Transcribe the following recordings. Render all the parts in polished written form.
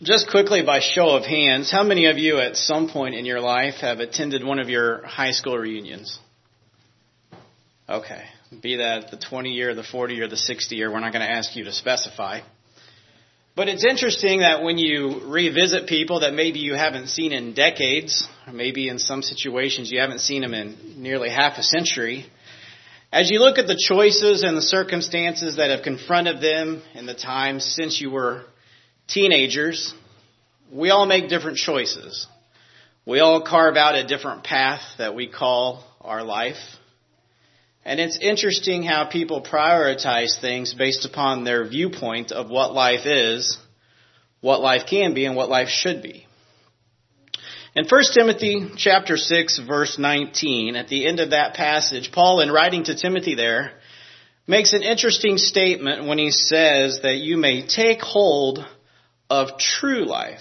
Just quickly, by show of hands, how many of you at some point in your life have attended one of your high school reunions? Okay. Be that the 20-year, the 40 or the 60-year, we're not going to ask you to specify. But it's interesting that when you revisit people that maybe you haven't seen in decades, or maybe in some situations you haven't seen them in nearly half a century, as you look at the choices and the circumstances that have confronted them in the time since you were teenagers, we all make different choices. We all carve out a different path that we call our life. And it's interesting how people prioritize things based upon their viewpoint of what life is, what life can be, and what life should be. In 1 Timothy chapter 6, verse 19, at the end of that passage, Paul, in writing to Timothy there, makes an interesting statement when he says that you may take hold of true life.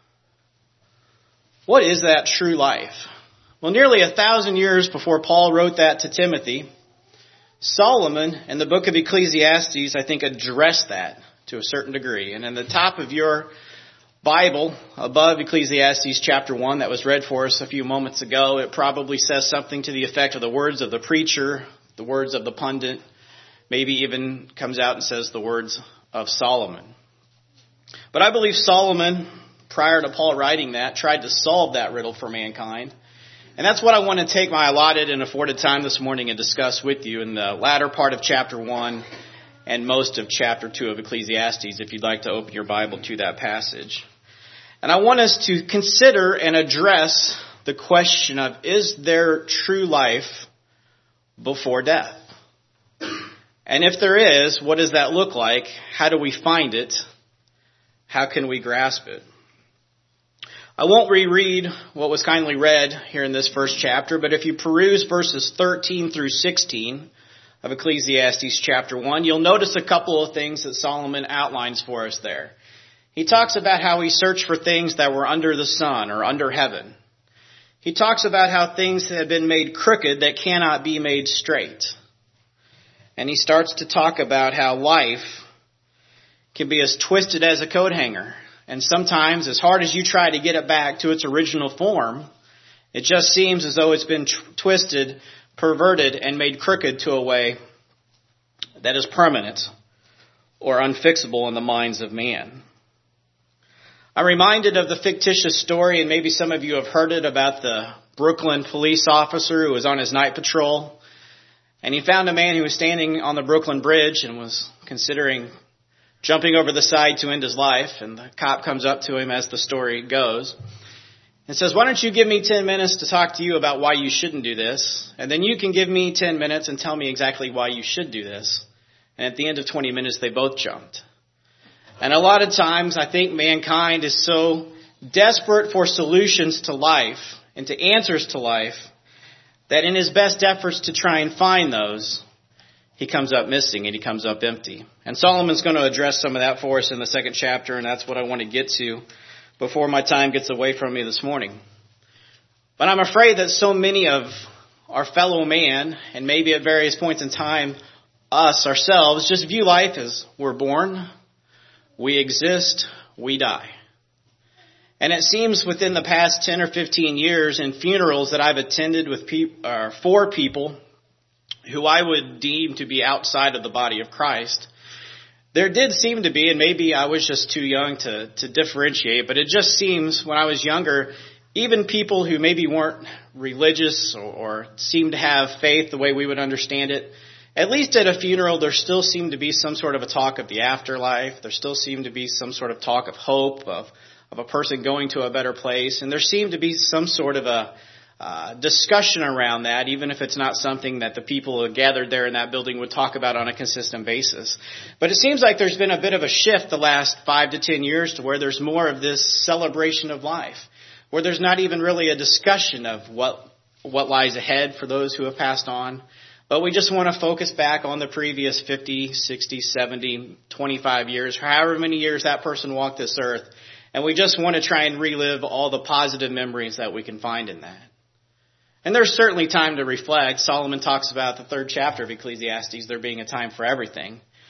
What is that true life? Well, nearly 1,000 years before Paul wrote that to Timothy, Solomon in the book of Ecclesiastes, I think, addressed that to a certain degree. And in the top of your Bible, above Ecclesiastes chapter 1 that was read for us a few moments ago, it probably says something to the effect of the words of the preacher, the words of the pundit, maybe even comes out and says the words of Solomon. But I believe Solomon, prior to Paul writing that, tried to solve that riddle for mankind. And that's what I want to take my allotted and afforded time this morning and discuss with you in the latter part of chapter 1 and most of chapter 2 of Ecclesiastes, if you'd like to open your Bible to that passage. And I want us to consider and address the question of, is there true life before death? And if there is, what does that look like? How do we find it? How can we grasp it? I won't reread what was kindly read here in this first chapter, but if you peruse verses 13 through 16 of Ecclesiastes chapter 1, you'll notice a couple of things that Solomon outlines for us there. He talks about how he searched for things that were under the sun or under heaven. He talks about how things had been made crooked that cannot be made straight. And he starts to talk about how life can be as twisted as a coat hanger. And sometimes, as hard as you try to get it back to its original form, it just seems as though it's been twisted, perverted, and made crooked to a way that is permanent or unfixable in the minds of man. I'm reminded of the fictitious story, and maybe some of you have heard it, about the Brooklyn police officer who was on his night patrol. And he found a man who was standing on the Brooklyn Bridge and was considering jumping over the side to end his life. And the cop comes up to him, as the story goes, and says, "Why don't you give me 10 minutes to talk to you about why you shouldn't do this? And then you can give me 10 minutes and tell me exactly why you should do this." And at the end of 20 minutes, they both jumped. And a lot of times, I think mankind is so desperate for solutions to life and to answers to life that in his best efforts to try and find those, he comes up missing and he comes up empty. And Solomon's going to address some of that for us in the second chapter, and that's what I want to get to before my time gets away from me this morning. But I'm afraid that so many of our fellow man, and maybe at various points in time, us ourselves, just view life as we're born, we exist, we die. And it seems within the past 10 or 15 years in funerals that I've attended with for people who I would deem to be outside of the body of Christ, there did seem to be, and maybe I was just too young to differentiate, but it just seems when I was younger, even people who maybe weren't religious or seemed to have faith the way we would understand it, at least at a funeral, there still seemed to be some sort of a talk of the afterlife. There still seemed to be some sort of talk of hope, of a person going to a better place. And there seemed to be some sort of a discussion around that, even if it's not something that the people gathered there in that building would talk about on a consistent basis. But it seems like there's been a bit of a shift the last 5 to 10 years to where there's more of this celebration of life, where there's not even really a discussion of what lies ahead for those who have passed on. But we just want to focus back on the previous 50, 60, 70, 25 years, however many years that person walked this earth. And we just want to try and relive all the positive memories that we can find in that. And there's certainly time to reflect. Solomon talks about the 3rd chapter of Ecclesiastes, there being a time for everything.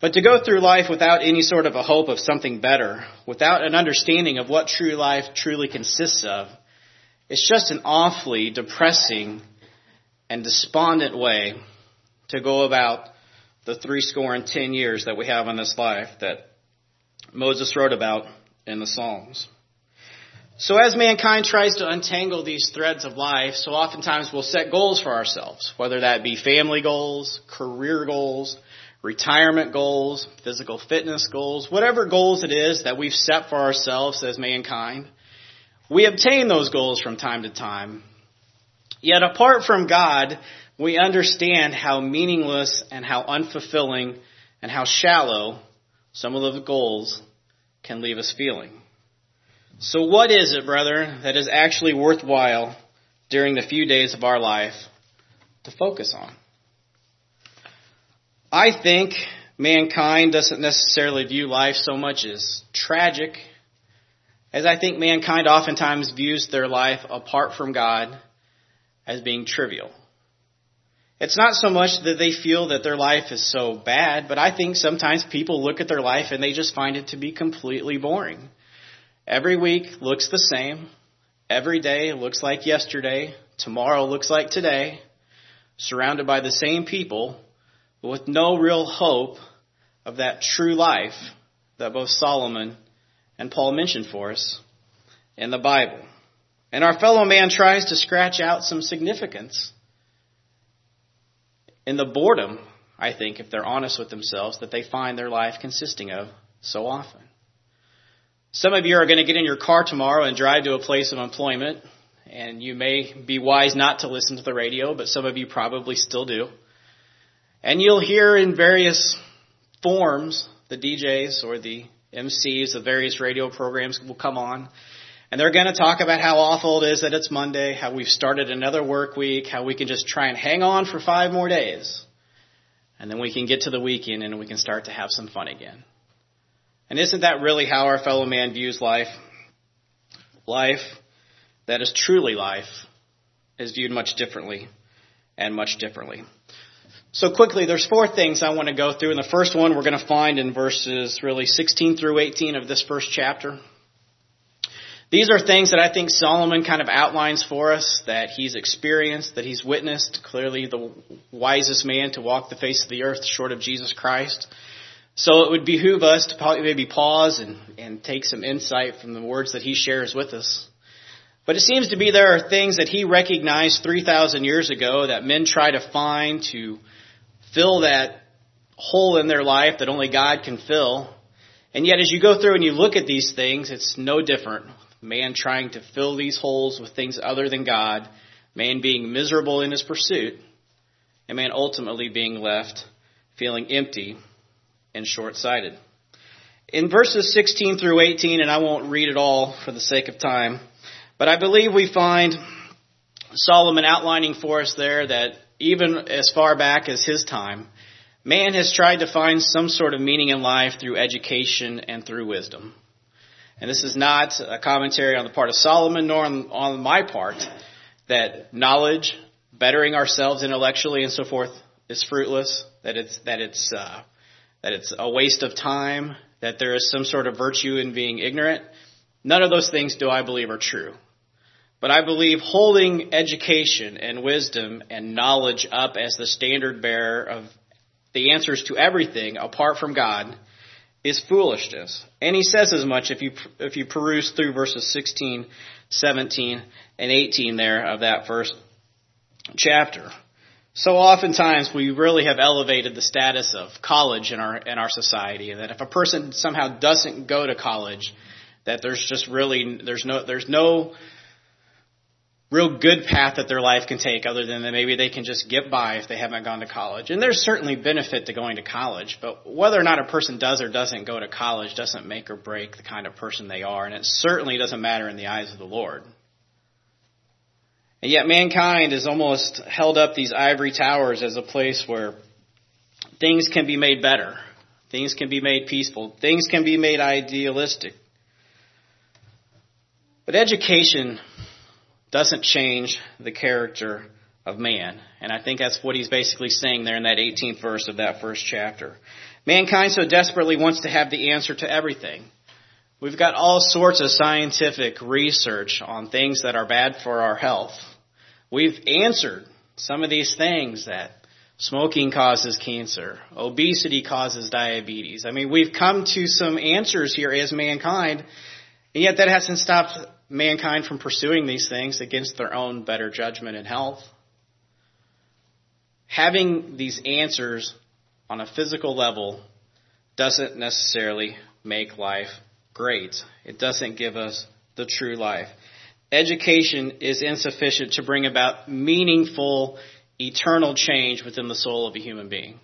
But to go through life without any sort of a hope of something better, without an understanding of what true life truly consists of, it's just an awfully depressing and despondent way to go about the 70 years that we have in this life that Moses wrote about in the Psalms. So as mankind tries to untangle these threads of life, so oftentimes we'll set goals for ourselves, whether that be family goals, career goals, retirement goals, physical fitness goals, whatever goals it is that we've set for ourselves as mankind. We obtain those goals from time to time. Yet apart from God, we understand how meaningless and how unfulfilling and how shallow some of the goals can leave us feeling. So what is it, brethren, that is actually worthwhile during the few days of our life to focus on? I think mankind doesn't necessarily view life so much as tragic, as I think mankind oftentimes views their life apart from God as being trivial. It's not so much that they feel that their life is so bad, but I think sometimes people look at their life and they just find it to be completely boring. Every week looks the same. Every day looks like yesterday. Tomorrow looks like today. Surrounded by the same people, but with no real hope of that true life that both Solomon and Paul mentioned for us in the Bible. And our fellow man tries to scratch out some significance in the boredom, I think, if they're honest with themselves, that they find their life consisting of so often. Some of you are going to get in your car tomorrow and drive to a place of employment, and you may be wise not to listen to the radio, but some of you probably still do. And you'll hear in various forms, the DJs or the MCs of various radio programs will come on, and they're going to talk about how awful it is that it's Monday, how we've started another work week, how we can just try and hang on for 5 more days, and then we can get to the weekend and we can start to have some fun again. And isn't that really how our fellow man views life? Life that is truly life is viewed much differently and much differently. So quickly, there's 4 things I want to go through. And the first one we're going to find in verses really 16 through 18 of this first chapter. These are things that I think Solomon kind of outlines for us, that he's experienced, that he's witnessed. Clearly the wisest man to walk the face of the earth short of Jesus Christ. So it would behoove us to probably maybe pause and take some insight from the words that he shares with us. But it seems to be there are things that he recognized 3,000 years ago that men try to find to fill that hole in their life that only God can fill. And yet as you go through and you look at these things, it's no different. Man trying to fill these holes with things other than God, man being miserable in his pursuit, and man ultimately being left feeling empty and short-sighted. In verses 16 through 18, and I won't read it all for the sake of time, but I believe we find Solomon outlining for us there that even as far back as his time, man has tried to find some sort of meaning in life through education and through wisdom. And this is not a commentary on the part of Solomon nor on my part that knowledge, bettering ourselves intellectually and so forth, is fruitless, that it's a waste of time, that there is some sort of virtue in being ignorant. None of those things do I believe are true. But I believe holding education and wisdom and knowledge up as the standard bearer of the answers to everything apart from God is foolishness. And he says as much if you peruse through verses 16, 17, and 18 there of that first chapter. So oftentimes we really have elevated the status of college in our society, and that if a person somehow doesn't go to college, that there's no real good path that their life can take other than that maybe they can just get by if they haven't gone to college. And there's certainly benefit to going to college, but whether or not a person does or doesn't go to college doesn't make or break the kind of person they are, and it certainly doesn't matter in the eyes of the Lord. And yet mankind has almost held up these ivory towers as a place where things can be made better, things can be made peaceful, things can be made idealistic. But education doesn't change the character of man. And I think that's what he's basically saying there in that 18th verse of that first chapter. Mankind so desperately wants to have the answer to everything. We've got all sorts of scientific research on things that are bad for our health. We've answered some of these things, that smoking causes cancer, obesity causes diabetes. I mean, we've come to some answers here as mankind, and yet that hasn't stopped mankind from pursuing these things against their own better judgment and health. Having these answers on a physical level doesn't necessarily make life great. It doesn't give us the true life. Education is insufficient to bring about meaningful, eternal change within the soul of a human being.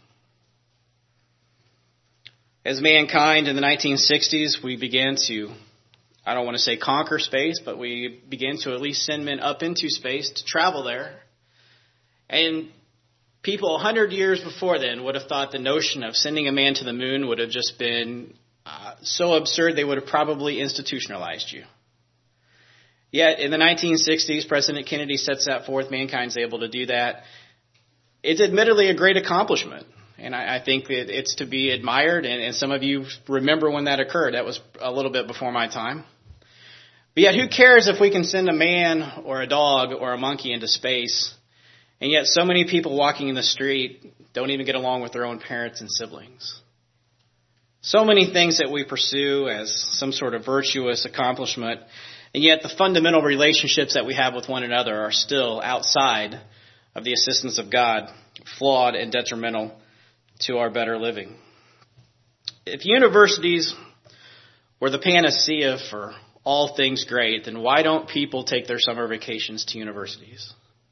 As mankind in the 1960s, we began to, I don't want to say conquer space, but we began to at least send men up into space to travel there. And people 100 years before then would have thought the notion of sending a man to the moon would have just been so absurd they would have probably institutionalized you. Yet in the 1960s, President Kennedy sets that forth. Mankind's able to do that. It's admittedly a great accomplishment, and I think that it's to be admired, and some of you remember when that occurred. That was a little bit before my time. But yet who cares if we can send a man or a dog or a monkey into space, and yet so many people walking in the street don't even get along with their own parents and siblings. So many things that we pursue as some sort of virtuous accomplishment, and yet the fundamental relationships that we have with one another are still outside of the assistance of God, flawed and detrimental to our better living. If universities were the panacea for all things great, then why don't people take their summer vacations to universities?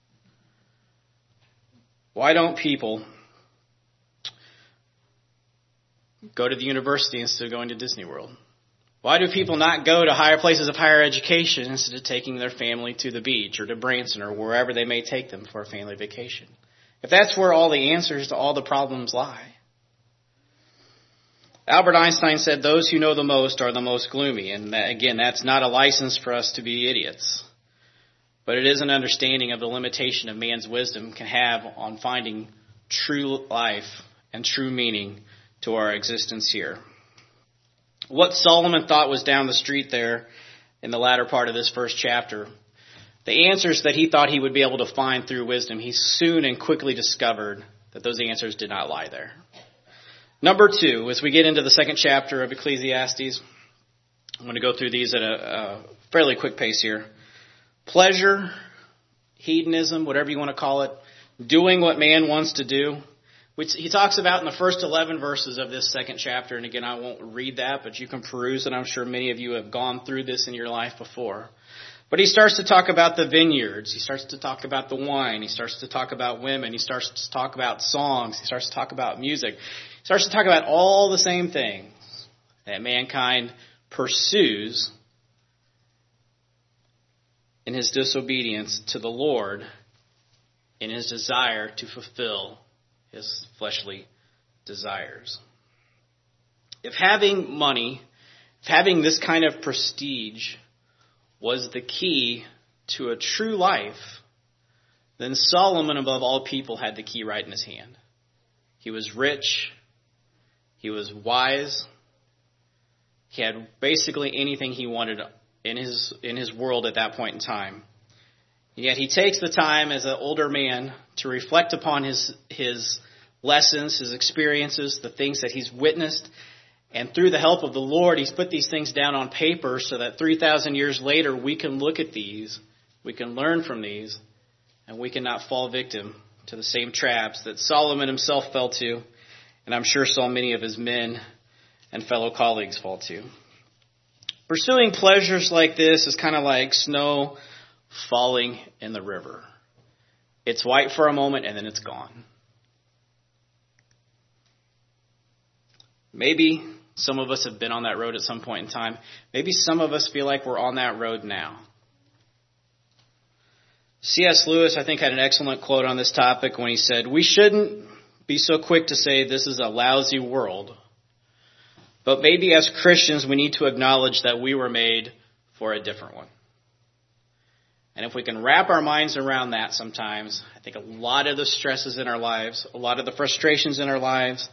Why don't people go to the university instead of going to Disney World? Why do people not go to higher places of higher education instead of taking their family to the beach or to Branson or wherever they may take them for a family vacation? If that's where all the answers to all the problems lie. Albert Einstein said those who know the most are the most gloomy. And again, that's not a license for us to be idiots. But it is an understanding of the limitation of man's wisdom can have on finding true life and true meaning to our existence here. What Solomon thought was down the street there in the latter part of this first chapter, the answers that he thought he would be able to find through wisdom, he soon and quickly discovered that those answers did not lie there. Number 2, as we get into the second chapter of Ecclesiastes, I'm going to go through these at a fairly quick pace here. Pleasure, hedonism, whatever you want to call it, doing what man wants to do, which he talks about in the first 11 verses of this second chapter. And again, I won't read that, but you can peruse it. I'm sure many of you have gone through this in your life before. But he starts to talk about the vineyards. He starts to talk about the wine. He starts to talk about women. He starts to talk about songs. He starts to talk about music. He starts to talk about all the same things that mankind pursues in his disobedience to the Lord, in his desire to fulfill his fleshly desires. If having money, if having this kind of prestige was the key to a true life, then Solomon, above all people, had the key right in his hand. He was rich. He was wise. He had basically anything he wanted in his world at that point in time. Yet he takes the time as an older man to reflect upon his lessons, his experiences, the things that he's witnessed. And through the help of the Lord, he's put these things down on paper so that 3,000 years later, we can look at these, we can learn from these, and we cannot fall victim to the same traps that Solomon himself fell to, and I'm sure saw many of his men and fellow colleagues fall to. Pursuing pleasures like this is kind of like snow falling in the river. It's white for a moment and then it's gone. Maybe some of us have been on that road at some point in time. Maybe some of us feel like we're on that road now. C.S. Lewis, I think, had an excellent quote on this topic when he said, "We shouldn't be so quick to say this is a lousy world. But maybe as Christians, we need to acknowledge that we were made for a different one." And if we can wrap our minds around that sometimes, I think a lot of the stresses in our lives, a lot of the frustrations in our lives,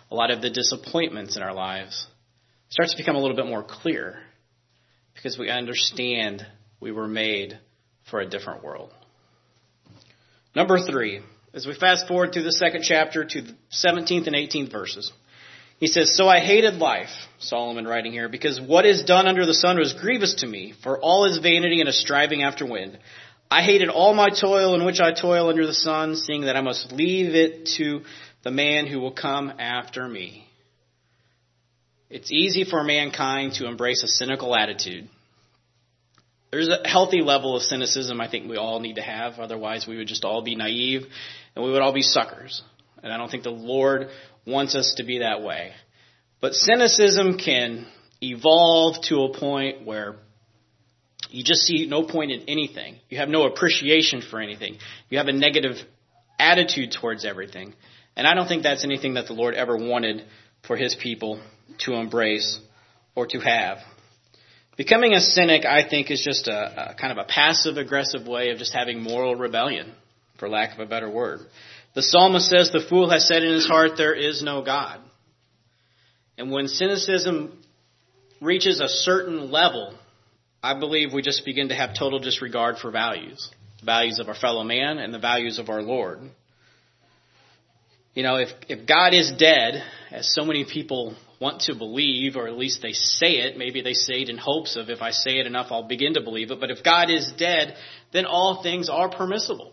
a lot of the disappointments in our lives starts to become a little bit more clear because we understand we were made for a different world. Number 3, as we fast forward through the second chapter to the 17th and 18th verses, he says, "So I hated life," Solomon writing here, "because what is done under the sun was grievous to me, for all is vanity and a striving after wind. I hated all my toil in which I toil under the sun, seeing that I must leave it to the man who will come after me." It's easy for mankind to embrace a cynical attitude. There's a healthy level of cynicism I think we all need to have. Otherwise, we would just all be naive and we would all be suckers. And I don't think the Lord wants us to be that way. But cynicism can evolve to a point where you just see no point in anything. You have no appreciation for anything. You have a negative attitude towards everything. And I don't think that's anything that the Lord ever wanted for his people to embrace or to have. Becoming a cynic, I think, is just a kind of a passive-aggressive way of just having moral rebellion, for lack of a better word. The psalmist says, "The fool has said in his heart, there is no God." And when cynicism reaches a certain level, I believe we just begin to have total disregard for values. The values of our fellow man and the values of our Lord. You know, if God is dead, as so many people want to believe, or at least they say it, maybe they say it in hopes of, if I say it enough, I'll begin to believe it. But if God is dead, then all things are permissible.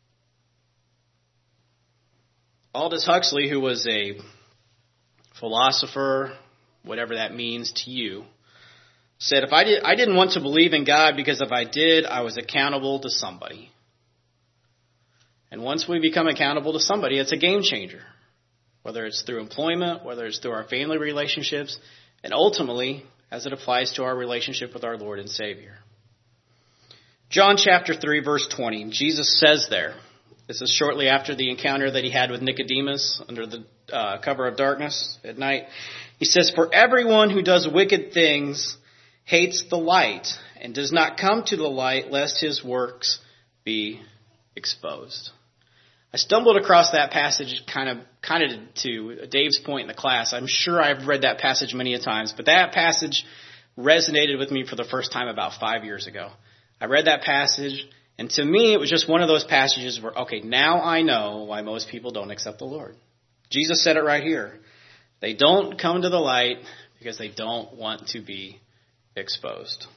Aldous Huxley, who was a philosopher, whatever that means to you, said, I didn't want to believe in God because if I did, I was accountable to somebody. And once we become accountable to somebody, it's a game changer. Whether it's through employment, whether it's through our family relationships, and ultimately, as it applies to our relationship with our Lord and Savior. John chapter 3, verse 20, Jesus says there, this is shortly after the encounter that he had with Nicodemus under the cover of darkness at night. He says, "For everyone who does wicked things hates the light and does not come to the light lest his works be exposed." I stumbled across that passage kind of to Dave's point in the class. I'm sure I've read that passage many a times, but that passage resonated with me for the first time about 5 years ago. I read that passage, and to me it was just one of those passages where, okay, now I know why most people don't accept the Lord. Jesus said it right here. They don't come to the light because they don't want to be exposed.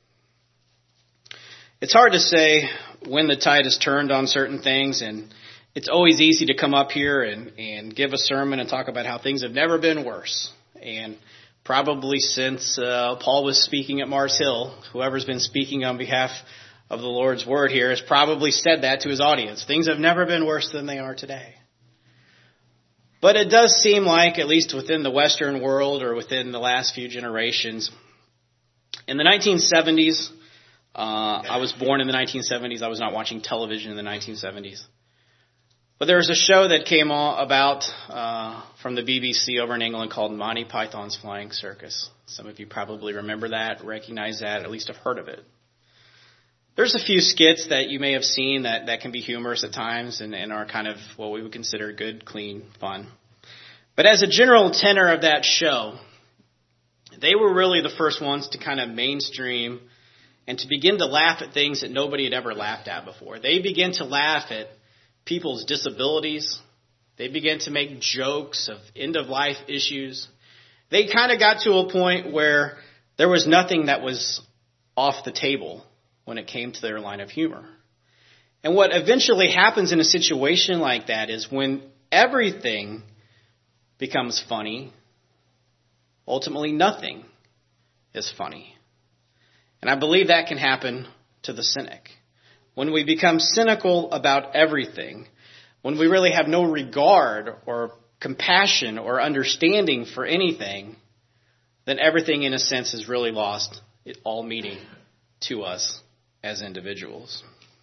It's hard to say when the tide has turned on certain things, and it's always easy to come up here and give a sermon and talk about how things have never been worse. And probably since Paul was speaking at Mars Hill, whoever's been speaking on behalf of the Lord's word here has probably said that to his audience. Things have never been worse than they are today. But it does seem like, at least within the Western world or within the last few generations, in the 1970s, I was born in the 1970s. I was not watching television in the 1970s. But there was a show that came about from the BBC over in England called Monty Python's Flying Circus. Some of you probably remember that, recognize that, at least have heard of it. There's a few skits that you may have seen that can be humorous at times and are kind of what we would consider good, clean fun. But as a general tenor of that show, they were really the first ones to kind of mainstream and to begin to laugh at things that nobody had ever laughed at before. They began to laugh at people's disabilities. They began to make jokes of end-of-life issues. They kind of got to a point where there was nothing that was off the table when it came to their line of humor. And what eventually happens in a situation like that is when everything becomes funny, ultimately nothing is funny. And I believe that can happen to the cynic. When we become cynical about everything, when we really have no regard or compassion or understanding for anything, then everything in a sense is really lost all meaning to us as individuals.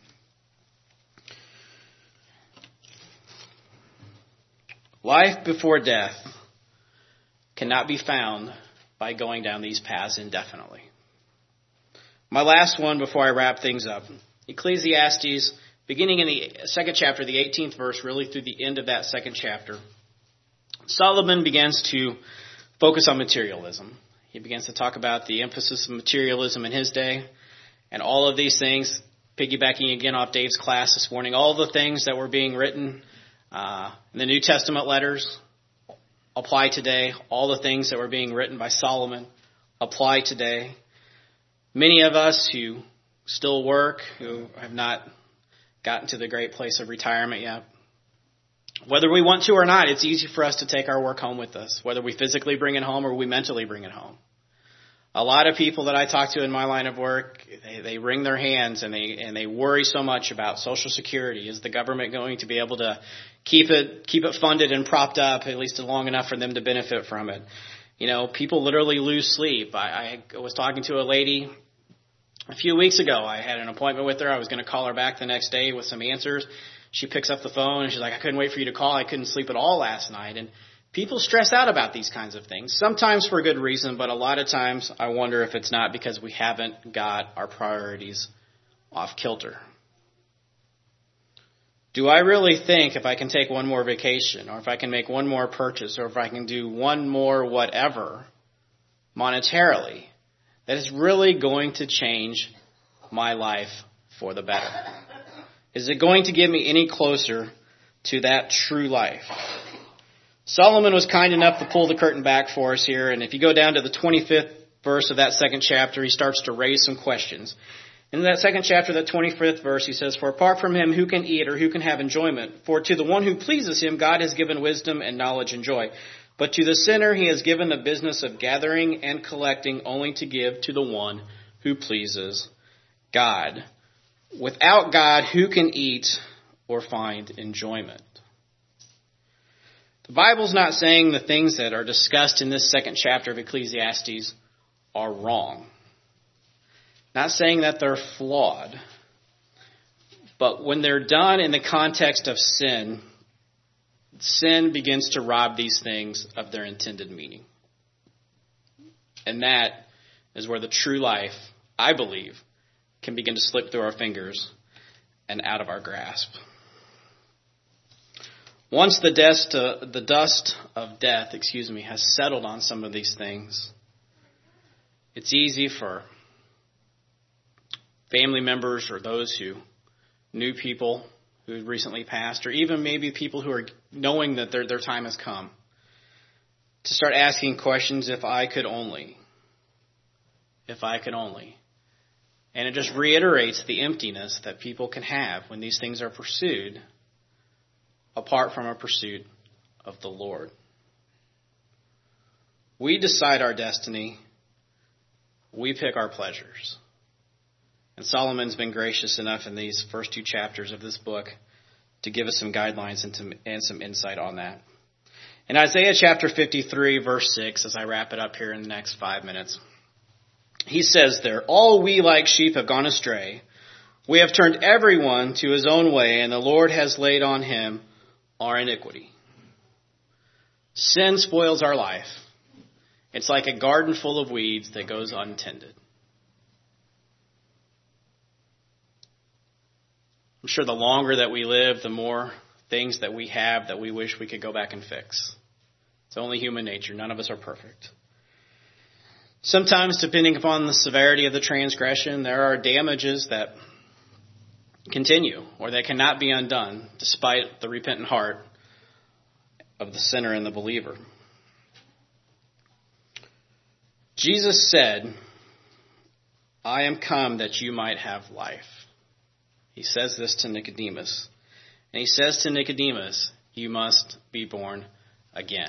Life before death cannot be found by going down these paths indefinitely. My last one before I wrap things up. Ecclesiastes, beginning in the second chapter, the 18th verse, really through the end of that second chapter. Solomon begins to focus on materialism. He begins to talk about the emphasis of materialism in his day, and all of these things, piggybacking again off Dave's class this morning, all the things that were being written in the New Testament letters apply today. All the things that were being written by Solomon apply today. Many of us who still work, who have not gotten to the great place of retirement yet, whether we want to or not, it's easy for us to take our work home with us, whether we physically bring it home or we mentally bring it home. A lot of people that I talk to in my line of work, they wring their hands and they worry so much about Social Security. Is the government going to be able to keep it funded and propped up at least long enough for them to benefit from it? You know, people literally lose sleep. I was talking to a lady a few weeks ago. I had an appointment with her. I was going to call her back the next day with some answers. She picks up the phone and she's like, I couldn't wait for you to call. I couldn't sleep at all last night. And people stress out about these kinds of things, sometimes for a good reason, but a lot of times I wonder if it's not because we haven't got our priorities off kilter. Do I really think if I can take one more vacation, or if I can make one more purchase, or if I can do one more whatever monetarily, that is really going to change my life for the better? Is it going to get me any closer to that true life? Solomon was kind enough to pull the curtain back for us here, and if you go down to the 25th verse of that second chapter, he starts to raise some questions. In that second chapter, that 25th verse, he says, For apart from him, who can eat or who can have enjoyment? For to the one who pleases him, God has given wisdom and knowledge and joy. But to the sinner, he has given the business of gathering and collecting only to give to the one who pleases God. Without God, who can eat or find enjoyment? The Bible's not saying the things that are discussed in this second chapter of Ecclesiastes are wrong. Not saying that they're flawed. But when they're done in the context of sin, sin begins to rob these things of their intended meaning. And that is where the true life, I believe, can begin to slip through our fingers and out of our grasp. Once the dust of death, has settled on some of these things, it's easy for family members or those who knew people who recently passed, or even maybe people who are knowing that their time has come, to start asking questions, if I could only. If I could only. And it just reiterates the emptiness that people can have when these things are pursued apart from a pursuit of the Lord. We decide our destiny. We pick our pleasures. And Solomon's been gracious enough in these first two chapters of this book to give us some guidelines and some insight on that. In Isaiah chapter 53, verse 6, as I wrap it up here in the next 5 minutes, he says there, All we like sheep have gone astray. We have turned everyone to his own way, and the Lord has laid on him our iniquity. Sin spoils our life. It's like a garden full of weeds that goes untended. I'm sure the longer that we live, the more things that we have that we wish we could go back and fix. It's only human nature. None of us are perfect. Sometimes, depending upon the severity of the transgression, there are damages that continue or that cannot be undone despite the repentant heart of the sinner and the believer. Jesus said, I am come that you might have life. He says this to Nicodemus. And he says to Nicodemus, you must be born again.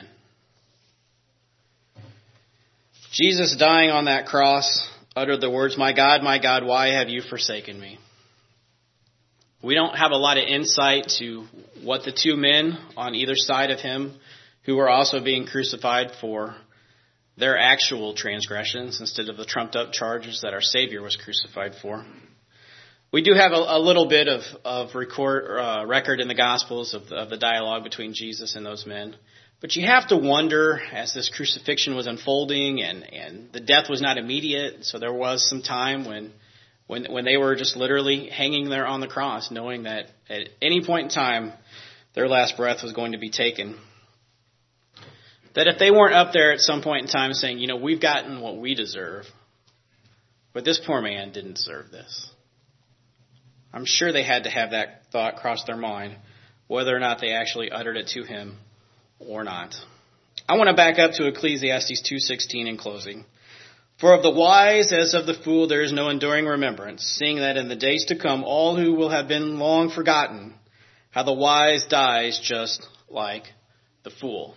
Jesus, dying on that cross, uttered the words, my God, why have you forsaken me? We don't have a lot of insight to what the two men on either side of him, who were also being crucified for their actual transgressions instead of the trumped up charges that our Savior was crucified for. We do have a little bit of record in the Gospels of the dialogue between Jesus and those men. But you have to wonder, as this crucifixion was unfolding and the death was not immediate, so there was some time when they were just literally hanging there on the cross, knowing that at any point in time, their last breath was going to be taken. that if they weren't up there at some point in time saying, we've gotten what we deserve, but this poor man didn't deserve this. I'm sure they had to have that thought cross their mind, whether or not they actually uttered it to him or not. I want to back up to Ecclesiastes 2:16 in closing. For of the wise as of the fool there is no enduring remembrance, seeing that in the days to come all who will have been long forgotten, how the wise dies just like the fool.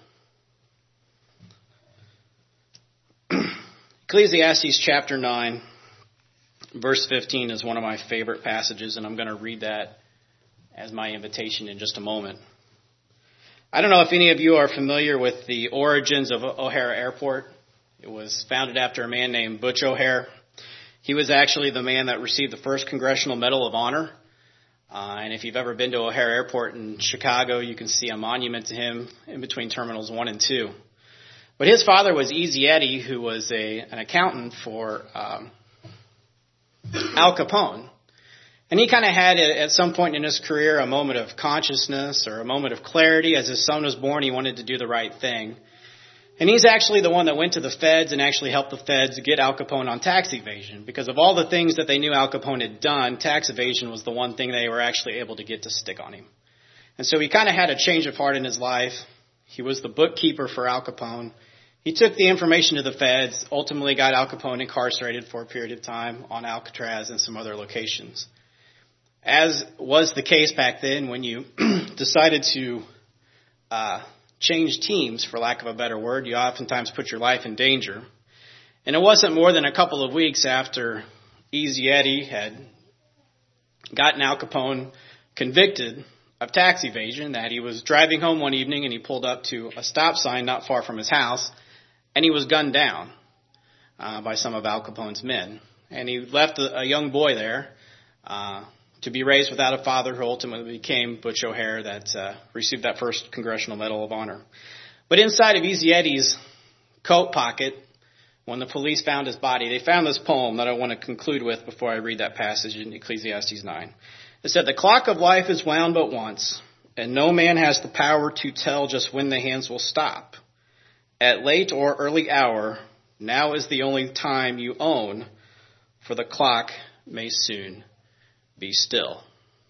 Ecclesiastes chapter 9, verse 15 is one of my favorite passages, and I'm going to read that as my invitation in just a moment. I don't know if any of you are familiar with the origins of O'Hare Airport. It was founded after a man named Butch O'Hare. He was actually the man that received the first Congressional Medal of Honor. And if you've ever been to O'Hare Airport in Chicago, you can see a monument to him in between Terminals 1 and 2. But his father was Easy Eddie, who was an accountant for Al Capone. And he kind of had, at some point in his career, a moment of consciousness or a moment of clarity. As his son was born, he wanted to do the right thing. And he's actually the one that went to the feds and actually helped the feds get Al Capone on tax evasion. Because of all the things that they knew Al Capone had done, tax evasion was the one thing they were actually able to get to stick on him. And so he kind of had a change of heart in his life. He was the bookkeeper for Al Capone. He took the information to the feds, ultimately got Al Capone incarcerated for a period of time on Alcatraz and some other locations. As was the case back then when you decided to change teams, for lack of a better word, you oftentimes put your life in danger. And it wasn't more than a couple of weeks after Easy Eddie had gotten Al Capone convicted of tax evasion that he was driving home one evening and he pulled up to a stop sign not far from his house, and he was gunned down by some of Al Capone's men. And he left a young boy there to be raised without a father, who ultimately became Butch O'Hare, that received that first Congressional Medal of Honor. But inside of Easy Eddie's coat pocket, when the police found his body, they found this poem that I want to conclude with before I read that passage in Ecclesiastes 9. It said, "The clock of life is wound but once, and no man has the power to tell just when the hands will stop. At late or early hour, now is the only time you own, for the clock may soon be still."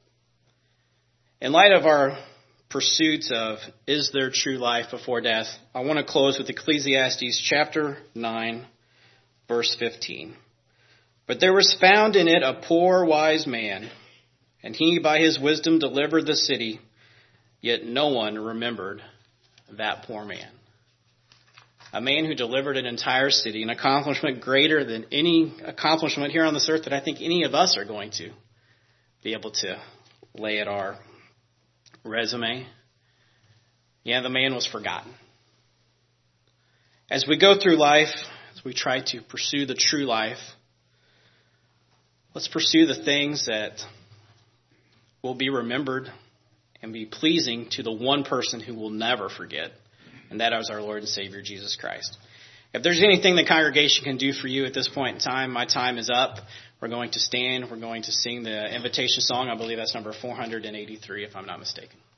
In light of our pursuit of is there true life before death, I want to close with Ecclesiastes chapter 9, verse 15. "But there was found in it a poor wise man, and he by his wisdom delivered the city, yet no one remembered that poor man." A man who delivered an entire city, an accomplishment greater than any accomplishment here on this earth that I think any of us are going to be able to lay at our resume. Yeah, the man was forgotten. As we go through life, as we try to pursue the true life, let's pursue the things that will be remembered and be pleasing to the one person who will never forget, and that is our Lord and Savior, Jesus Christ. If there's anything the congregation can do for you at this point in time, my time is up. We're going to stand. We're going to sing the invitation song. I believe that's number 483, if I'm not mistaken.